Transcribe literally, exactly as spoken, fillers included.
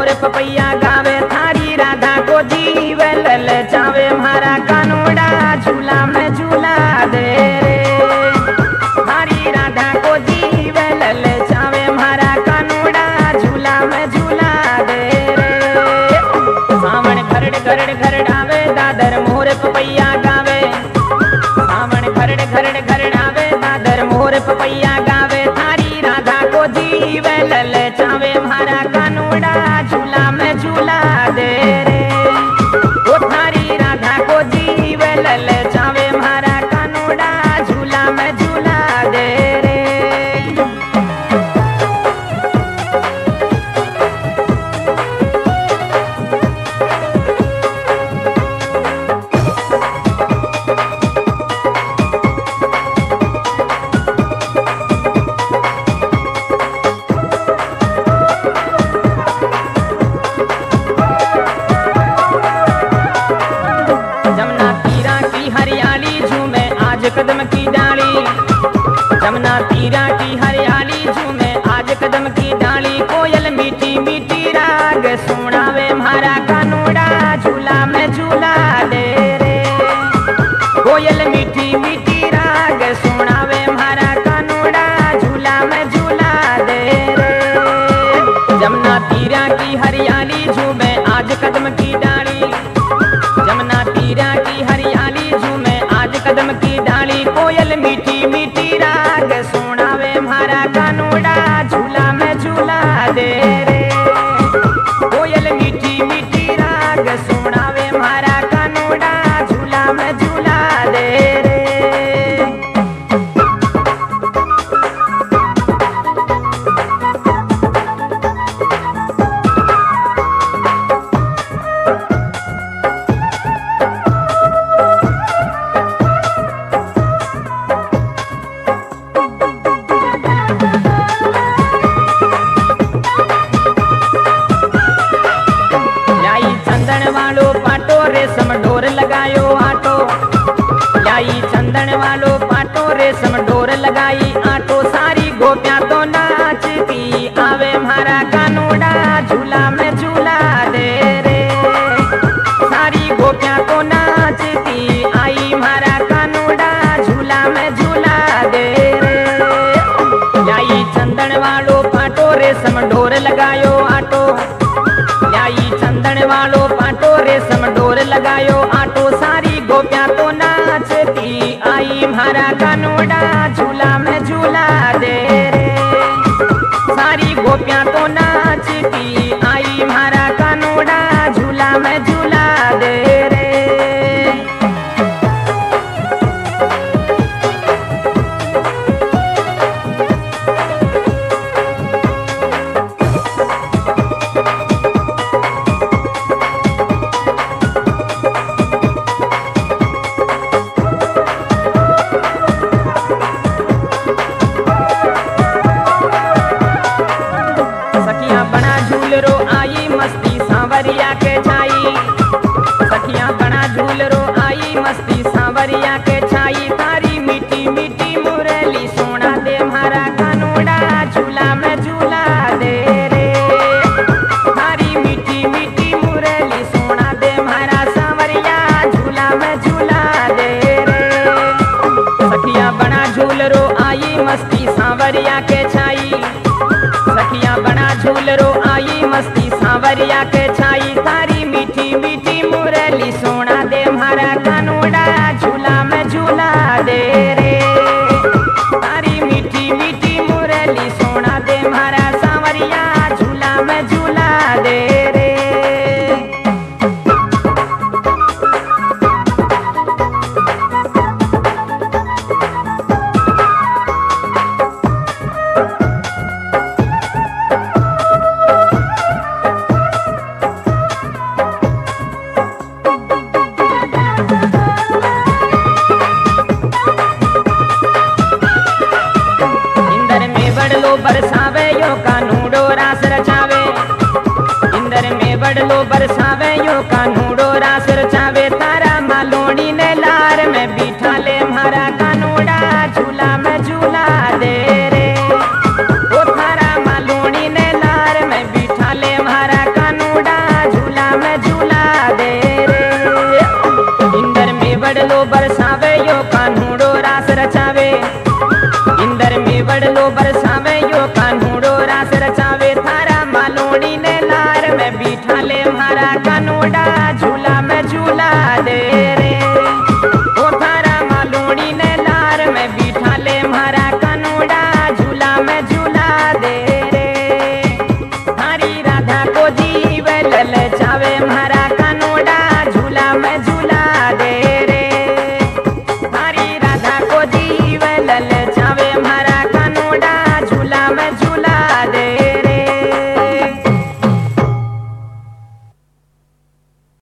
मोर papaya गावे थारी राधा को जीव लल चावे मारा कानूड़ा झूला में झूला दे रे। थारी राधा को जीव लल चावे मारा कानूड़ा झूला में झूला दे रे। सावन खरड़ खरड़ खरड़ावे दादर मोर पपैया गावे। सावन खरड़ खरड़ खरड़ावे दादर मोर पपैया गावे थारी राधा को जीव लल चावे मारा कानूड़ा झूला में झूला दे रे। ओ थारी राधा को जीव लल चावे मारा कानूड़ा झूला में झूला दे रे। जमुना तीरा की हरियाली झूमे आज कदम की डाली। जमुना तीरा की हरियाली झूमे आज कदम की डाली। कोयल मीठी मीठी राग सुनावे मारा कानूड़ा झूला में झूला दे रे। कोयल मीठी मीठी राग सुनावे मारा कानूड़ा झूला में झूला दे रे। जमुना तीरा की हरियाली झूमे आज कदम की डाली। जमुना तीरा की हरियाली झूमे आज कदम की डाली। कोयल मीठी मीठी राग सुनावे मारा कानूड़ा झूला में झूला दे रे। कोयल मीठी मीठी राग सुनावे मारा कानूड़ा झूला में झूला दे रे। लाई चंदन वालो पाटो रेशम डोर लगायो आटो। लाई चंदन वालो पाटो रेशम डोर लगाई आटो। सारी गोपियां तो नाचती आवे मारा कानूड़ा झूला में झूला दे रे। सारी गोपियां तो नाचती आई मारा कानूड़ा झूला में झूला दे रे। लाई चंदन वालो पाटो रेशम डोर लगायो आटो। लाई चंदन वालो पाटो रेशम डोर लगायो आटो। सारी गोपियां तो नाचती आई मारा कानूड़ा झूला में झूला दे रे। सारी गोपियां तो नाचती आई मारा कानूड़ा झूला में झूला दे रे। सखियां बना झूलरो आई मस्ती सांवरिया के छाई। सखियां बना झूलरो आई मस्ती सांवरिया के छाई। तारी मीठी मीठी मुरली सोना दे मारा कानूड़ा झूला में झूला दे रे। तारी मीठी मीठी मुरली सोना दे मारा सांवरिया झूला में झूला दे रे। सखियां बना झूलरो आई मस्ती सांवरिया के छाई। सखियां बना झूलरो आई मस्ती सांवरिया के छाई। तारी मीठी मीठी मुरली सोना दे मारा कानूड़ा झूला में झूला दे रे। तारी मीठी मीठी मुरली सोना दे मारा सांवरिया झूला में झूला दे रे। बरसावे यो कानूड़ो रास रचावे। इंदर में बड़लो बरसावे यो कानूड़ो रास रचावे।